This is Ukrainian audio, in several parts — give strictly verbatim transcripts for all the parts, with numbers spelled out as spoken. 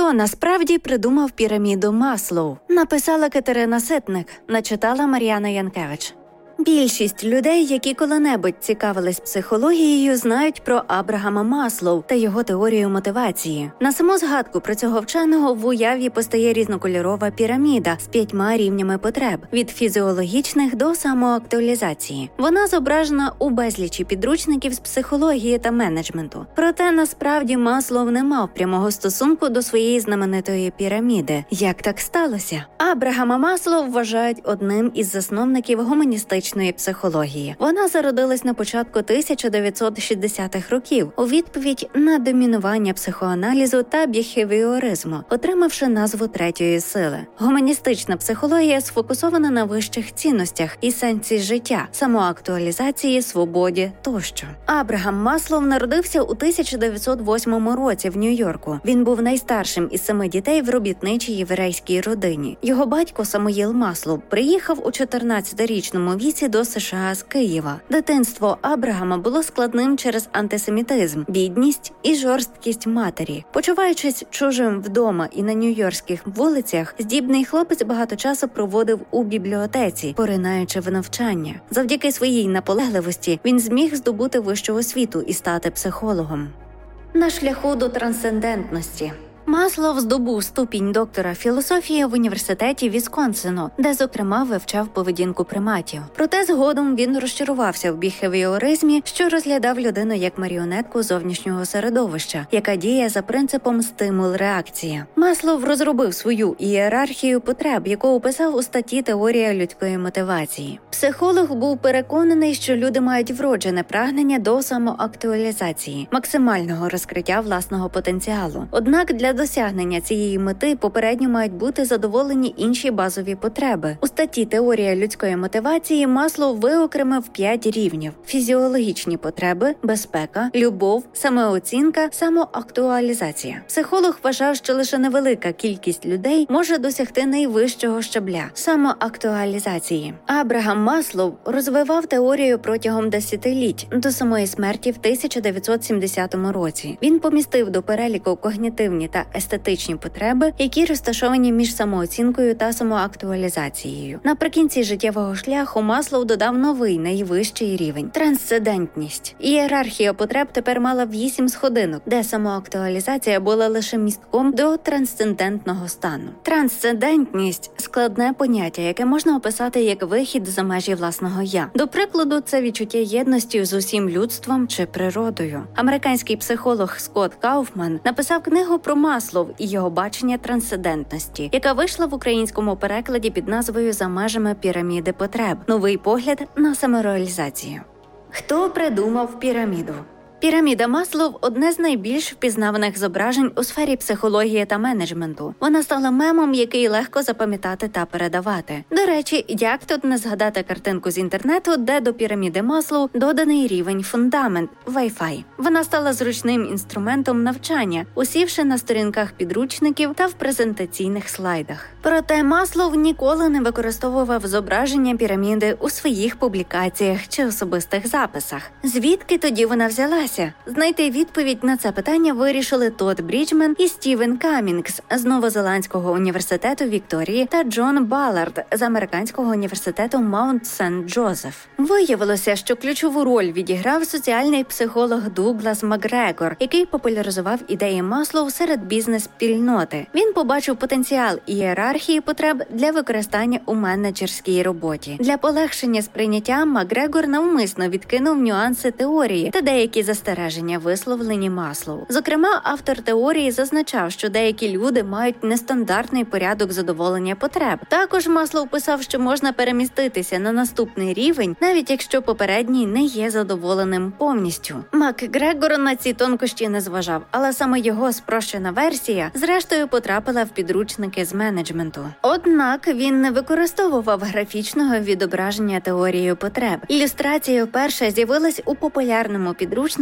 Хто насправді придумав піраміду Маслоу? Написала Катерина Ситник, начитала Мар'яна Янкевич. Більшість людей, які коли-небудь цікавились психологією, знають про Абрахама Маслоу та його теорію мотивації. На саму згадку про цього вченого в уяві постає різнокольорова піраміда з п'ятьма рівнями потреб – від фізіологічних до самоактуалізації. Вона зображена у безлічі підручників з психології та менеджменту. Проте, насправді, Маслоу не мав прямого стосунку до своєї знаменитої піраміди. Як так сталося? Абрахама Маслоу вважають одним із засновників гуманістичної психології. Вона зародилась на початку тисяча дев'ятсот шістдесятих років у відповідь на домінування психоаналізу та біхевіоризму, отримавши назву третьої сили. Гуманістична психологія сфокусована на вищих цінностях і сенсі життя, самоактуалізації, свободі тощо. Абрахам Маслоу народився у тисяча дев'ятсот восьмому році в Нью-Йорку. Він був найстаршим із семи дітей в робітничій єврейській родині. Його батько Самуїл Маслоу приїхав у чотирнадцятирічному віці до США з Києва. Дитинство Абрахама було складним через антисемітизм, бідність і жорсткість матері. Почуваючись чужим вдома і на нью-йоркських вулицях, здібний хлопець багато часу проводив у бібліотеці, поринаючи в навчання. Завдяки своїй наполегливості він зміг здобути вищу освіту і стати психологом. На шляху до трансцендентності. Маслоу здобув ступінь доктора філософії в університеті Вісконсину, де, зокрема, вивчав поведінку приматів. Проте згодом він розчарувався в біхевіоризмі, що розглядав людину як маріонетку зовнішнього середовища, яка діє за принципом стимул-реакція. Маслоу розробив свою ієрархію потреб, яку описав у статті «Теорія людської мотивації». Психолог був переконаний, що люди мають вроджене прагнення до самоактуалізації, максимального розкриття власного потенціалу. Однак для досягнення цієї мети попередньо мають бути задоволені інші базові потреби. У статті «Теорія людської мотивації» Маслоу виокремив п'ять рівнів – фізіологічні потреби, безпека, любов, самооцінка, самоактуалізація. Психолог вважав, що лише невелика кількість людей може досягти найвищого щабля – самоактуалізації. Абрахам Маслоу розвивав теорію протягом десятиліть, до самої смерті в тисяча дев'ятсот сімдесятому році. Він помістив до переліку когнітивні та естетичні потреби, які розташовані між самооцінкою та самоактуалізацією. Наприкінці життєвого шляху Маслоу додав новий, найвищий рівень – трансцендентність. Ієрархія потреб тепер мала вісім сходинок, де самоактуалізація була лише містком до трансцендентного стану. Трансцендентність – складне поняття, яке можна описати як вихід за межі власного «я». До прикладу, це відчуття єдності з усім людством чи природою. Американський психолог Скотт Кауфман написав книгу про Маслоу і його бачення трансцендентності, яка вийшла в українському перекладі під назвою «За межами піраміди потреб. Новий погляд на самореалізацію». Хто придумав піраміду? Піраміда Маслоу – одне з найбільш впізнаваних зображень у сфері психології та менеджменту. Вона стала мемом, який легко запам'ятати та передавати. До речі, як тут не згадати картинку з інтернету, де до піраміди Маслоу доданий рівень фундамент – Wi-Fi. Вона стала зручним інструментом навчання, усівши на сторінках підручників та в презентаційних слайдах. Проте Маслоу ніколи не використовував зображення піраміди у своїх публікаціях чи особистих записах. Звідки тоді вона взялася? Знайти відповідь на це питання вирішили Тодд Бріджмен і Стівен Каммінгс з Новозеландського університету Вікторії та Джон Баллард з Американського університету Маунт Сент-Джозеф. Виявилося, що ключову роль відіграв соціальний психолог Дуглас Макгрегор, який популяризував ідеї Маслоу серед бізнес-спільноти. Він побачив потенціал ієрархії потреб для використання у менеджерській роботі. Для полегшення сприйняття Макгрегор навмисно відкинув нюанси теорії та деякі застереження, висловлені Маслоу. Зокрема, автор теорії зазначав, що деякі люди мають нестандартний порядок задоволення потреб. Також Маслоу писав, що можна переміститися на наступний рівень, навіть якщо попередній не є задоволеним повністю. Макгрегор на ці тонкощі не зважав, але саме його спрощена версія зрештою потрапила в підручники з менеджменту. Однак він не використовував графічного відображення теорії потреб. Ілюстрація вперше з'явилась у популярному підручнику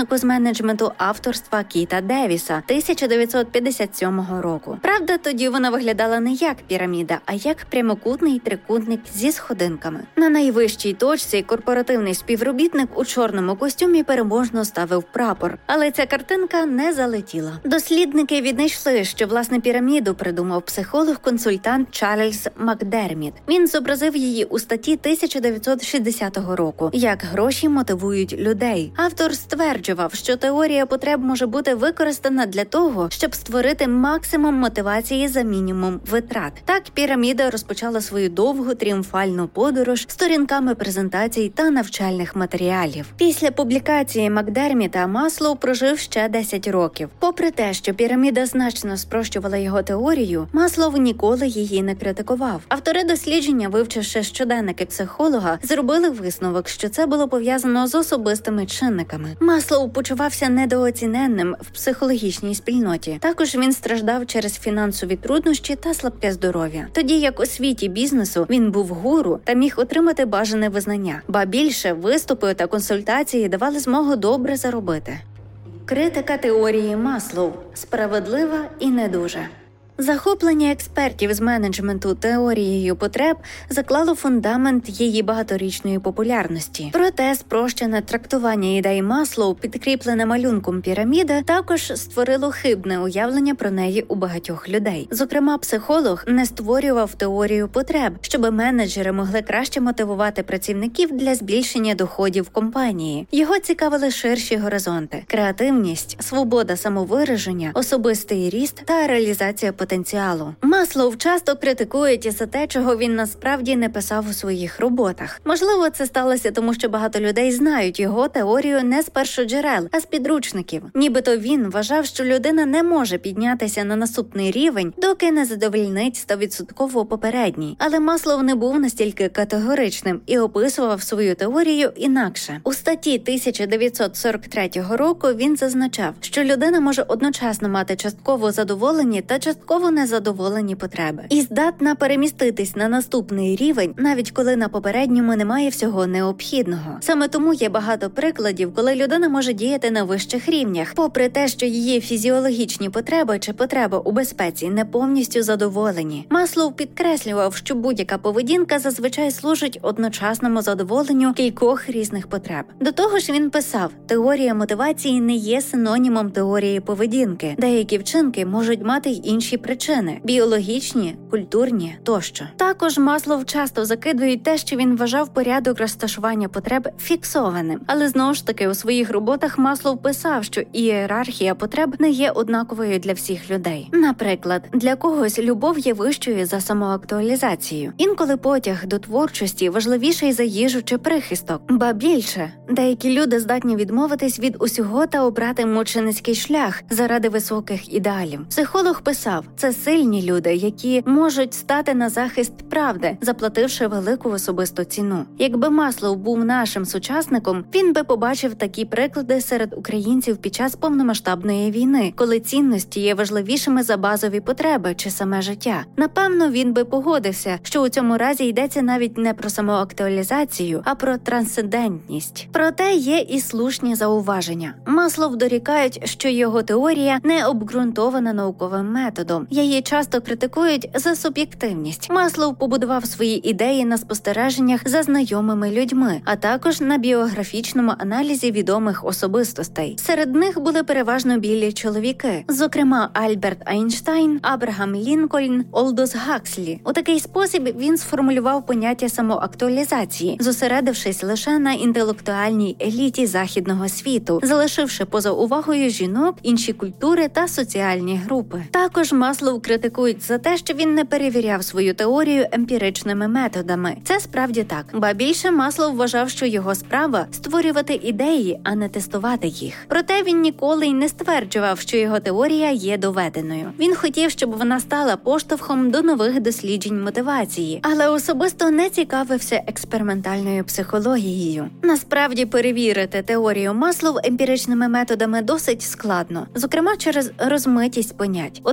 підручнику з менеджменту авторства Кіта Девіса тисяча дев'ятсот п'ятдесят сьомого року. Правда, тоді вона виглядала не як піраміда, а як прямокутний трикутник зі сходинками. На найвищій точці корпоративний співробітник у чорному костюмі переможно ставив прапор, але ця картинка не залетіла. Дослідники віднайшли, що власне піраміду придумав психолог-консультант Чарльз Макдерміт. Він зобразив її у статті тисяча дев'ятсот шістдесятого року «Як гроші мотивують людей». Автор стверджував, що теорія потреб може бути використана для того, щоб створити максимум мотивації за мінімум витрат. Так, піраміда розпочала свою довгу тріумфальну подорож сторінками презентацій та навчальних матеріалів. Після публікації Макдерміта Маслоу прожив ще десять років. Попри те, що піраміда значно спрощувала його теорію, Маслоу ніколи її не критикував. Автори дослідження, вивчивши щоденники психолога, зробили висновок, що це було пов'язано з особистими чинниками. Маслоу почувався недооціненним в психологічній спільноті. Також він страждав через фінансові труднощі та слабке здоров'я. Тоді як у світі бізнесу він був гуру та міг отримати бажане визнання. Ба більше, виступи та консультації давали змогу добре заробити. Критика теорії Маслоу – справедлива і не дуже. Захоплення експертів з менеджменту теорією потреб заклало фундамент її багаторічної популярності. Проте спрощене трактування ідей Маслоу, підкріплене малюнком піраміди, також створило хибне уявлення про неї у багатьох людей. Зокрема, психолог не створював теорію потреб, щоб менеджери могли краще мотивувати працівників для збільшення доходів компанії. Його цікавили ширші горизонти – креативність, свобода самовираження, особистий ріст та реалізація потенціалу. Маслоу часто критикують і за те, чого він насправді не писав у своїх роботах. Можливо, це сталося тому, що багато людей знають його теорію не з першоджерел, а з підручників. Нібито він вважав, що людина не може піднятися на наступний рівень, доки не задовольнить сто відсотків попередній. Але Маслоу не був настільки категоричним і описував свою теорію інакше. У статті тисяча дев'ятсот сорок третього року він зазначав, що людина може одночасно мати частково задоволені та частково незадоволені потреби. І здатна переміститись на наступний рівень, навіть коли на попередньому немає всього необхідного. Саме тому є багато прикладів, коли людина може діяти на вищих рівнях, попри те, що її фізіологічні потреби чи потреба у безпеці не повністю задоволені. Маслоу підкреслював, що будь-яка поведінка зазвичай служить одночасному задоволенню кількох різних потреб. До того ж він писав, теорія мотивації не є синонімом теорії поведінки. Деякі вчинки можуть мати й інші причини – біологічні, культурні тощо. Також Маслоу часто закидують те, що він вважав порядок розташування потреб фіксованим. Але знову ж таки у своїх роботах Маслоу писав, що ієрархія потреб не є однаковою для всіх людей. Наприклад, для когось любов є вищою за самоактуалізацію. Інколи потяг до творчості важливіший за їжу чи прихисток. Ба більше, деякі люди здатні відмовитись від усього та обрати мученицький шлях заради високих ідеалів. Психолог писав, це сильні люди, які можуть стати на захист правди, заплативши велику особисту ціну. Якби Маслоу був нашим сучасником, він би побачив такі приклади серед українців під час повномасштабної війни, коли цінності є важливішими за базові потреби чи саме життя. Напевно, він би погодився, що у цьому разі йдеться навіть не про самоактуалізацію, а про трансцендентність. Проте є і слушні зауваження. Маслоу дорікають, що його теорія не обґрунтована науковим методом. Її часто критикують за суб'єктивність. Маслоу побудував свої ідеї на спостереженнях за знайомими людьми, а також на біографічному аналізі відомих особистостей. Серед них були переважно білі чоловіки, зокрема Альберт Айнштайн, Абрахам Лінкольн, Олдос Гакслі. У такий спосіб він сформулював поняття самоактуалізації, зосередившись лише на інтелектуальній еліті західного світу, залишивши поза увагою жінок, інші культури та соціальні групи. Також Маслоу критикують за те, що він не перевіряв свою теорію емпіричними методами. Це справді так. Ба більше, Маслоу вважав, що його справа – створювати ідеї, а не тестувати їх. Проте він ніколи й не стверджував, що його теорія є доведеною. Він хотів, щоб вона стала поштовхом до нових досліджень мотивації, але особисто не цікавився експериментальною психологією. Насправді, перевірити теорію Маслоу емпіричними методами досить складно, зокрема через розмитість понять. Одне з найменших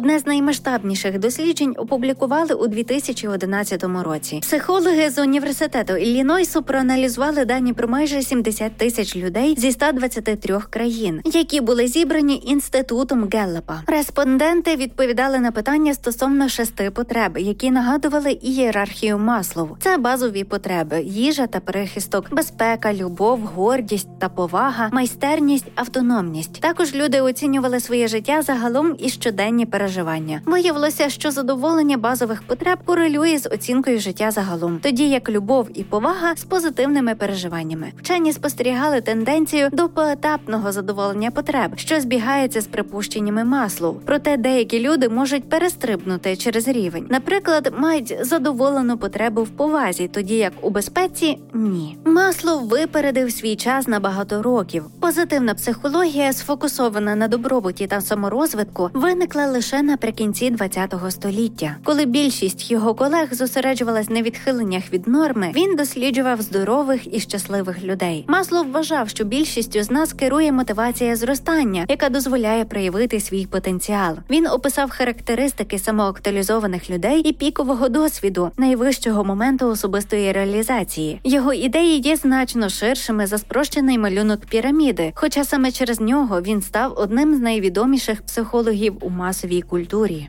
наймасштабніших досліджень опублікували у дві тисячі одинадцятому році. Психологи з університету Іллінойсу проаналізували дані про майже сімдесят тисяч людей зі ста двадцяти трьох країн, які були зібрані інститутом Геллапа. Респонденти відповідали на питання стосовно шести потреб, які нагадували ієрархію Маслоу. Це базові потреби – їжа та прихисток, безпека, любов, гордість та повага, майстерність, автономність. Також люди оцінювали своє життя загалом і щоденні переживання. Виявилося, що задоволення базових потреб корелює з оцінкою життя загалом, тоді як любов і повага з позитивними переживаннями. Вчені спостерігали тенденцію до поетапного задоволення потреб, що збігається з припущеннями Маслоу. Проте деякі люди можуть перестрибнути через рівень. Наприклад, мають задоволену потребу в повазі, тоді як у безпеці – ні. Маслоу випередив свій час на багато років. Позитивна психологія, сфокусована на добробуті та саморозвитку, виникла лише наприкінці ХХ століття. Коли більшість його колег зосереджувалась на відхиленнях від норми, він досліджував здорових і щасливих людей. Маслоу вважав, що більшістю з нас керує мотивація зростання, яка дозволяє проявити свій потенціал. Він описав характеристики самоактуалізованих людей і пікового досвіду, найвищого моменту особистої реалізації. Його ідеї є значно ширшими за спрощений малюнок піраміди, хоча саме через нього він став одним з найвідоміших психологів у масовій культурі.